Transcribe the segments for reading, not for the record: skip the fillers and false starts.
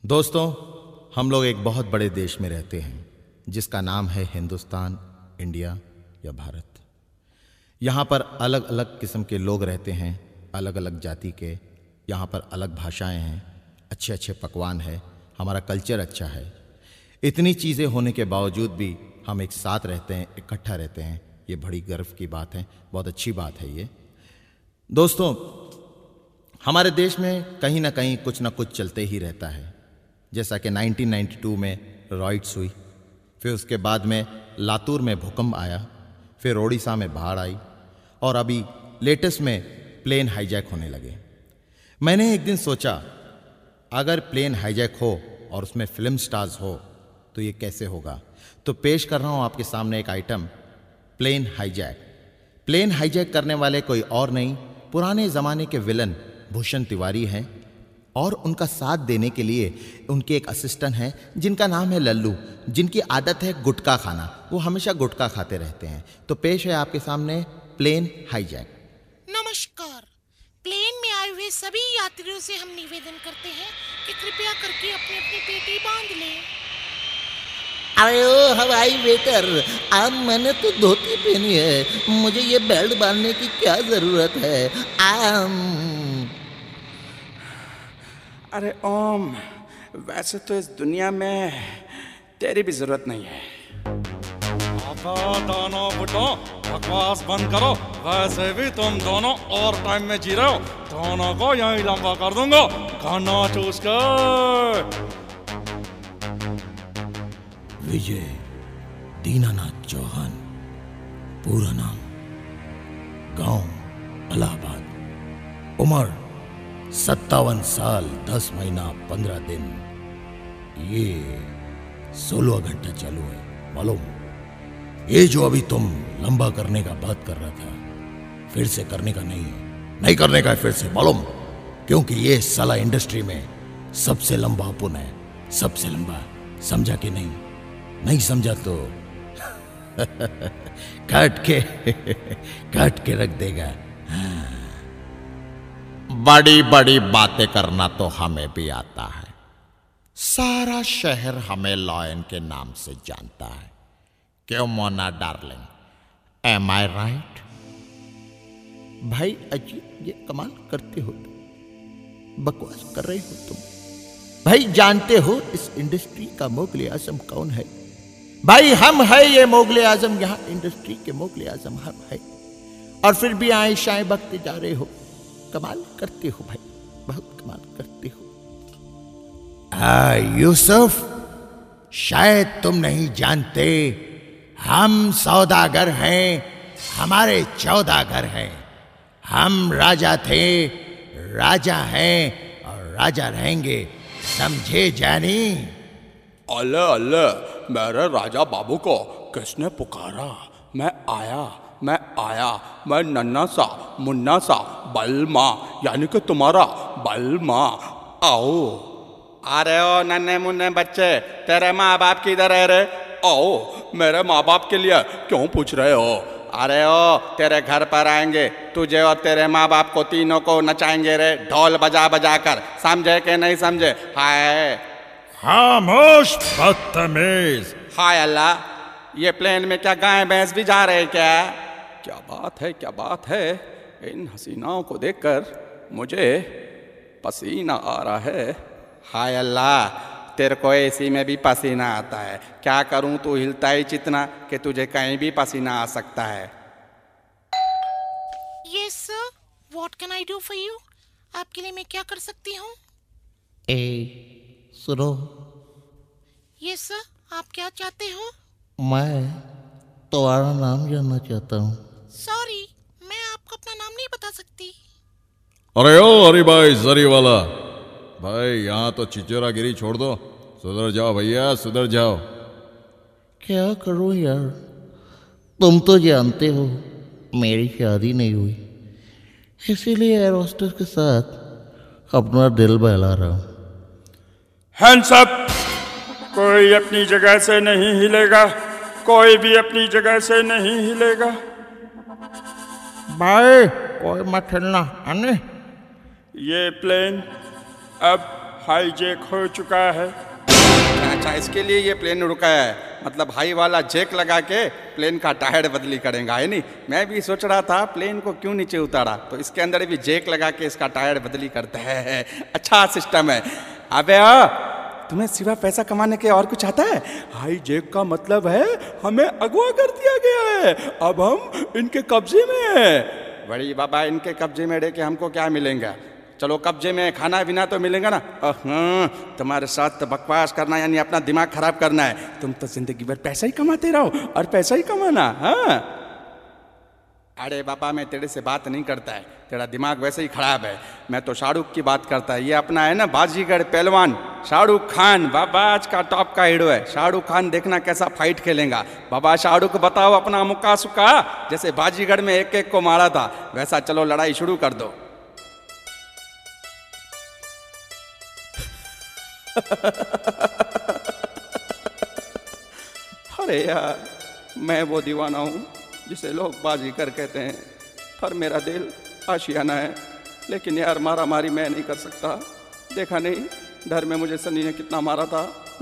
दोस्तों, हम लोग एक बहुत बड़े देश में रहते हैं जिसका नाम है हिंदुस्तान, इंडिया या भारत। यहाँ पर अलग अलग किस्म के लोग रहते हैं, अलग अलग जाति के। यहाँ पर अलग भाषाएं हैं, अच्छे अच्छे पकवान हैं, हमारा कल्चर अच्छा है। इतनी चीज़ें होने के बावजूद भी हम एक साथ रहते हैं, इकट्ठा रहते हैं। ये बड़ी गर्व की बात है, बहुत अच्छी बात है ये। दोस्तों, हमारे देश में कहीं ना कहीं कुछ ना कुछ चलते ही रहता है। जैसा कि 1992 में रॉइट्स हुई, फिर उसके बाद में लातूर में भूकंप आया, फिर ओडिशा में बाढ़ आई और अभी लेटेस्ट में प्लेन हाईजैक होने लगे। मैंने एक दिन सोचा, अगर प्लेन हाईजैक हो और उसमें फिल्म स्टार्स हो तो ये कैसे होगा। तो पेश कर रहा हूं आपके सामने एक item, plane hijack. Plane hijack करने वाले कोई और नहीं, पुराने ज़माने के विलन भूषण तिवारी हैं और उनका साथ देने के लिए उनके एक असिस्टेंट हैं जिनका नाम है लल्लू, जिनकी आदत है गुटखा खाना। वो हमेशा गुटखा खाते रहते हैं। तो पेश है आपके सामने प्लेन हाईजैक। नमस्कार। प्लेन में आए हुए सभी यात्रियों से हम निवेदन करते हैं कि कृपया करके अपनी अपनी पेटी बांध लें। अरे ओ हवाई वेटर, अब मैंने तो धोती पहनी है, मुझे ये बेल्ट बांधने की क्या जरूरत है। अरे ओम, वैसे तो इस दुनिया में तेरी भी जरूरत नहीं है। दोनों बुड्ढों, बकवास बंद करो। वैसे भी तुम दोनों और टाइम में जी रहे हो, दोनों को यहीं लंबा कर दूंगा खाना चूस कर। विजय दीनानाथ चौहान, पूरा नाम, गांव इलाहाबाद, उम्र 57 साल 10 महीना 15 दिन। ये 16 घंटा चालू है, मालूम। ये जो अभी तुम लंबा करने का बात कर रहा था, फिर से करने का नहीं करने का है, फिर से, मालूम। क्योंकि ये साला इंडस्ट्री में सबसे लंबा ओपन है, सबसे लंबा। समझा कि नहीं समझा तो काट के रख देगा। बड़ी बड़ी बातें करना तो हमें भी आता है। सारा शहर हमें लॉयन के नाम से जानता है। क्यों Mona darling, am I right? भाई अजीब, ये कमाल करते हो तुम, बकवास कर रहे हो तुम। भाई जानते हो इस इंडस्ट्री का मोगले आजम कौन है? भाई हम है ये मोगले आजम, यहाँ इंडस्ट्री के मोगले आजम हम है। और फिर भी आए बकते जा रहे हो। कमाल करते हो भाई, बहुत कमाल करते हो। यूसुफ, शायद तुम नहीं जानते, हम सौदागर हैं, हमारे 14 घर हैं। हम राजा थे, राजा हैं और राजा रहेंगे, समझे जानी? अल्लाह अल्लाह, मेरे राजा बाबू को किसने पुकारा? मैं आया, मैं नन्ना सा मुन्ना सा बलमा, यानी कि तुम्हारा बलमा। आओ। अरे ओ नन्हे मुन्ने बच्चे, तेरे माँ बाप किधर है रे? आओ, मेरे माँ बाप के लिए क्यों पूछ रहे हो? अरे ओ, तेरे घर पर आएंगे, तुझे और तेरे माँ बाप को तीनों को नचाएंगे रे, ढोल बजा बजा कर। समझे कि नहीं समझे? हाय खामोश बदतमीज। हाय अल्लाह, ये प्लेन में क्या गाय भैंस भी जा रहे क्या? क्या बात है। इन हसीनाओं को देखकर मुझे पसीना आ रहा है। हाय अल्लाह, तेरे को एसी में भी पसीना आता है। क्या करूं, तू हिलता ही चितना कि तुझे कहीं भी पसीना आ सकता है। Yes sir, what can I do for you? आपके लिए मैं क्या कर सकती हूँ? सुनो, यस सर, आप क्या चाहते हो? मैं तुम्हारा नाम जानना चाहता हूँ। सॉरी, मैं आपको अपना नाम नहीं बता सकती। अरे ओ हरी भाई जरी वाला भाई, यहाँ तो चिचोरागिरी छोड़ दो, सुधर जाओ भैया, सुधर जाओ। क्या करूँ यार, तुम तो जानते हो मेरी शादी नहीं हुई, इसीलिए एयर होस्टेस के साथ अपना दिल बहला रहा हूँ। Hands up! कोई अपनी जगह से नहीं हिलेगा, कोई भी अपनी जगह से नहीं हिलेगा। भाई कोई मत हिलना, अन्य। ये प्लेन अब हाईजैक हो चुका है। अच्छा, इसके लिए ये प्लेन रुका है, मतलब हाई वाला जैक लगा के प्लेन का टायर बदली करेगा, है नहीं? मैं भी सोच रहा था प्लेन को क्यों नीचे उतारा, तो इसके अंदर भी जैक लगा के इसका टायर बदली करता है। अच्छा सिस्टम है। अबे तुम्हें सिवा पैसा कमाने के और कुछ आता है? हाई जैक का मतलब है हमें अगवा कर दिया गया है, अब हम इनके कब्जे में हैं। बड़ी बाबा, इनके कब्जे में रह के हमको क्या मिलेगा? चलो कब्जे में खाना पीना तो मिलेगा ना। तुम्हारे साथ तो बकवास करना यानी अपना दिमाग खराब करना है। तुम तो जिंदगी भर पैसा ही कमाते रहो और पैसा ही कमाना। हाँ, अरे बाबा, मैं तेरे से बात नहीं करता है, तेरा दिमाग वैसे ही खराब है। मैं तो शाहरुख की बात करता है। ये अपना है ना बाजीगर पहलवान शाहरुख खान, बाबा आज का टॉप का हीरो है। शाहरुख खान देखना कैसा फाइट खेलेगा। बाबा शाहरुख बताओ अपना मुक्का सुक्का, जैसे बाजीगर में एक एक को मारा था वैसा चलो लड़ाई शुरू कर दो। अरे यार, मैं वो दीवाना हूँ जिसे लोग बाजीगर कहते हैं, पर मेरा दिल आशियाना है। लेकिन यार मारा मारी मैं नहीं कर सकता। देखा नहीं डर में मुझे सनी ने कितना मारा था।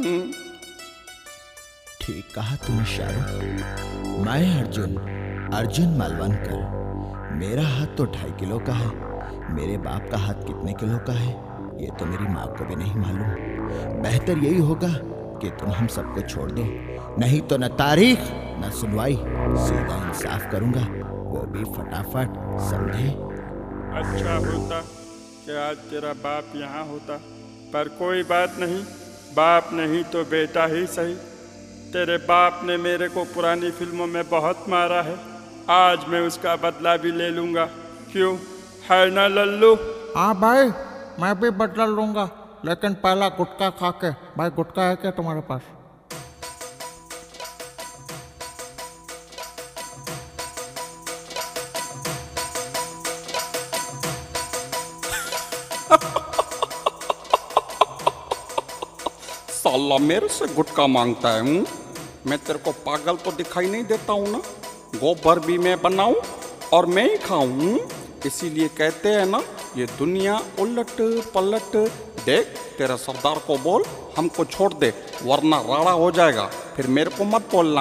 ठीक कहा तूने शाहरुख। मैं अर्जुन मालवनकर। मेरा हाथ तो 2.5 किलो का है। मेरे बाप का हाथ कितने किलो का है ये तो मेरी माँ को भी नहीं मालूम। बेहतर यही होगा कि तुम हम सबको छोड़ दो, नहीं तो न तारीख न सुनवाई, सीधा इंसाफ करूंगा, वो भी फटाफट, समझे? अच्छा होता कि आज तेरा बाप यहाँ होता, पर कोई बात नहीं, बाप नहीं तो बेटा ही सही। तेरे बाप ने मेरे को पुरानी फिल्मों में बहुत मारा है, आज मैं उसका बदला भी ले लूँगा। क्यों, है ना लल्लू? हाँ भाई, मैं भी बदला लूंगा, लेकिन पहला गुटखा खा के। भाई गुटखा है क्या तुम्हारे पास? साला मेरे से गुटखा मांगता है। मैं तेरे को पागल तो दिखाई नहीं देता हूँ ना? गोबर भी मैं बनाऊं और मैं ही खाऊं। इसीलिए कहते हैं ना, ये दुनिया उलट पलट। देख, तेरा सरदार को बोल हमको छोड़ दे, वरना राड़ा हो जाएगा। फिर मेरे को मत बोलना।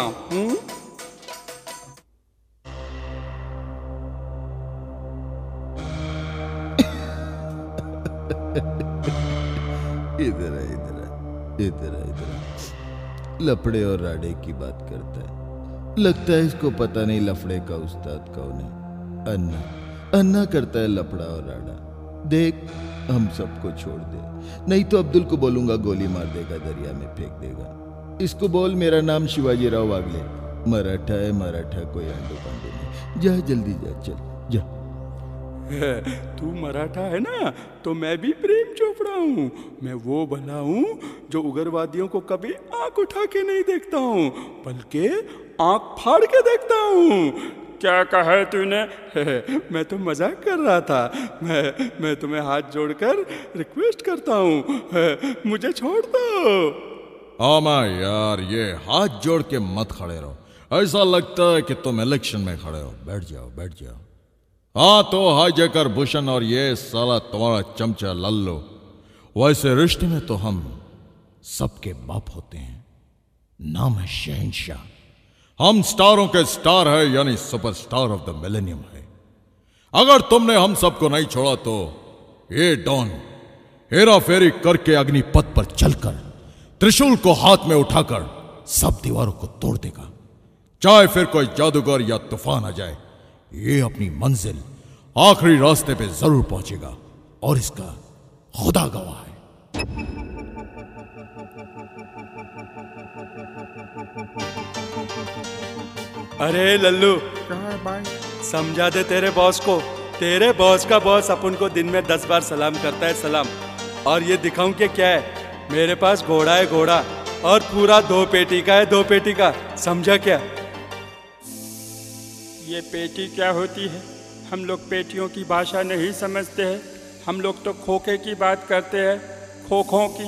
इधर लफड़े और राड़े की बात करता है। लगता है इसको पता नहीं लफड़े का उस्ताद कौन है। अन्ना करता है लफड़ा और राड़ा। देख, हम सबको छोड़ दे, नहीं तो अब्दुल को बोलूंगा गोली मार देगा, दरिया में फेंक देगा। इसको बोल मेरा नाम शिवाजी राव वागले, मराठा है, मराठा कोई अंडो पंडो नहीं। जा जल्दी जा, चल जा। तू मराठा है ना, तो मैं भी प्रेम चोपड़ा हूँ। मैं वो भला हूँ जो उग्रवादियों को कभी आंख उठा के नहीं देखता हूँ, बल्कि आंख फाड़ के देखता हूँ। क्या कहा है तूने? मैं तो मजाक कर रहा था। मैं तुम्हें हाथ जोड़कर रिक्वेस्ट करता हूँ, मुझे छोड़ दो। आमा यार, ये हाथ जोड़ के मत खड़े रहो, ऐसा लगता है कि तुम इलेक्शन में खड़े हो। बैठ जाओ, बैठ जाओ। हाँ तो हाईजैकर भूषण और ये साला तुम्हारा चमचा लल्लू, वैसे रिश्ते में तो हम सबके बाप होते हैं। नाम है शहंशाह। हम स्टारों के स्टार है, यानी सुपरस्टार ऑफ द मिलेनियम है। अगर तुमने हम सबको नहीं छोड़ा तो ये डॉन हेरा फेरी करके अग्निपथ पर चलकर त्रिशूल को हाथ में उठाकर सब दीवारों को तोड़ देगा। चाहे फिर कोई जादूगर या तूफान आ जाए, ये अपनी मंजिल आखिरी रास्ते पे जरूर पहुंचेगा, और इसका खुदा गवाह है। अरे लल्लू, क्या है भाई? समझा दे तेरे बॉस को। तेरे बॉस का बॉस अपन को दिन में 10 बार सलाम करता है, सलाम। और ये दिखाऊं कि क्या है, मेरे पास घोड़ा है, घोड़ा, और पूरा 2 पेटी का है, 2 पेटी का। समझा क्या? ये पेटी क्या होती है? हम लोग पेटियों की भाषा नहीं समझते हैं। हम लोग तो खोखे की बात करते हैं, खोखों की।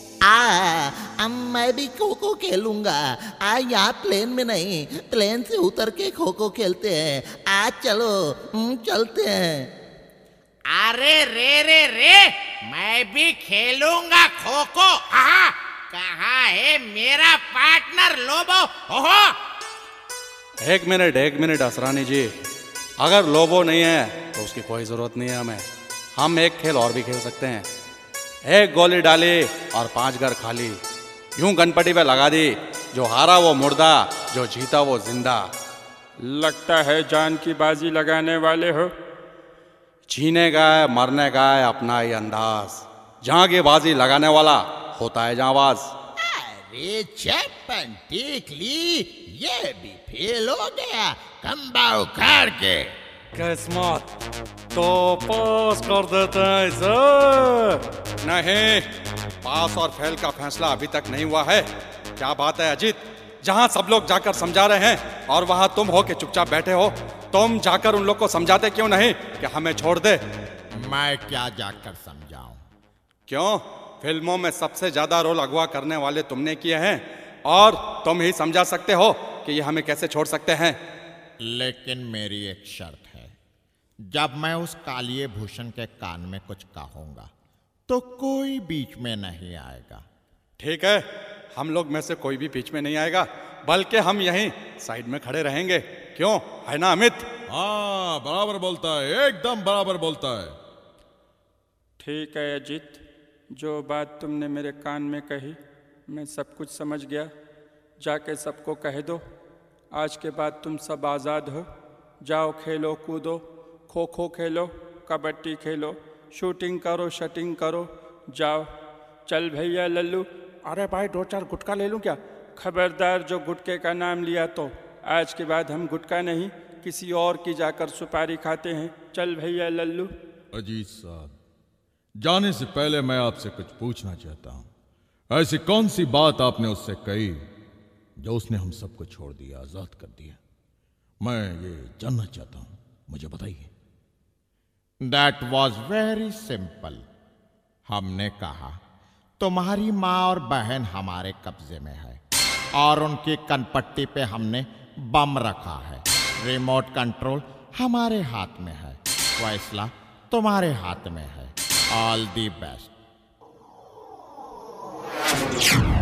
मैं भी खो खो खेलूंगा। यहाँ प्लेन में नहीं, प्लेन से उतर के खो खो खेलते हैं। आज चलो, चलते हैं। अरे रे रे रे, मैं भी खेलूंगा खो खो। हाँ, कहाँ है मेरा पार्टनर लोबो? ओहो, एक मिनट असरानी जी, अगर लोबो नहीं है तो उसकी कोई ज़रूरत नहीं है हमें। हम एक खेल और भी खेल सकते हैं। एक गोली डाली और 5 घर खाली, यूं गनपटी पे लगा दी, जो हारा वो मुर्दा, जो जीता वो जिंदा। लगता है जान की बाजी लगाने वाले हो। जीने का है मरने का है अपना ही अंदाज, जहाँ की बाजी लगाने वाला होता है जांबाज। अरे चप्पन देख ली, ये भी फेल हो गया खंबा उखाड़ के। किस्मत तो पास कर देते हैं सर। नहीं, पास और फेल का फैसला अभी तक नहीं हुआ है। क्या बात है अजीत, जहां सब लोग जाकर समझा रहे हैं और वहां तुम हो के चुपचाप बैठे हो। तुम जाकर उन लोग को समझाते क्यों नहीं कि हमें छोड़ दे? मैं क्या जाकर समझाऊं? क्यों? फिल्मों में सबसे ज्यादा रोल अगवा करने वाले तुमने किए हैं और तुम ही समझा सकते हो कि ये हमें कैसे छोड़ सकते हैं। लेकिन मेरी एक शर्त है, जब मैं उस कालिए भूषण के कान में कुछ कहूंगा तो कोई बीच में नहीं आएगा। ठीक है, हम लोग में से कोई भी बीच में नहीं आएगा, बल्कि हम यहीं साइड में खड़े रहेंगे। क्यों, है ना अमित? हाँ, बराबर बोलता है, एकदम बराबर बोलता है। ठीक है अजीत, जो बात तुमने मेरे कान में कही मैं सब कुछ समझ गया। जाके सबको कह दो, आज के बाद तुम सब आज़ाद हो। जाओ खेलो कूदो, खो खो खेलो, कबड्डी खेलो, शूटिंग करो, शटिंग करो, जाओ। चल भैया लल्लू। अरे भाई 2-4 गुटखा ले लूं क्या? खबरदार, जो गुटके का नाम लिया तो आज के बाद हम गुटका नहीं किसी और की जाकर सुपारी खाते हैं। चल भैया लल्लू। अजीत साहब, जाने से पहले मैं आपसे कुछ पूछना चाहता हूं। ऐसी कौन सी बात आपने उससे कही जो उसने हम सबको छोड़ दिया, आजाद कर दिया? मैं ये जानना चाहता हूं, मुझे बताइए। That was very simple. हमने कहा तुम्हारी माँ और बहन हमारे कब्जे में है और उनकी कनपट्टी पे हमने बम रखा है। रिमोट कंट्रोल हमारे हाथ में है, फैसला तुम्हारे हाथ में है। All the best.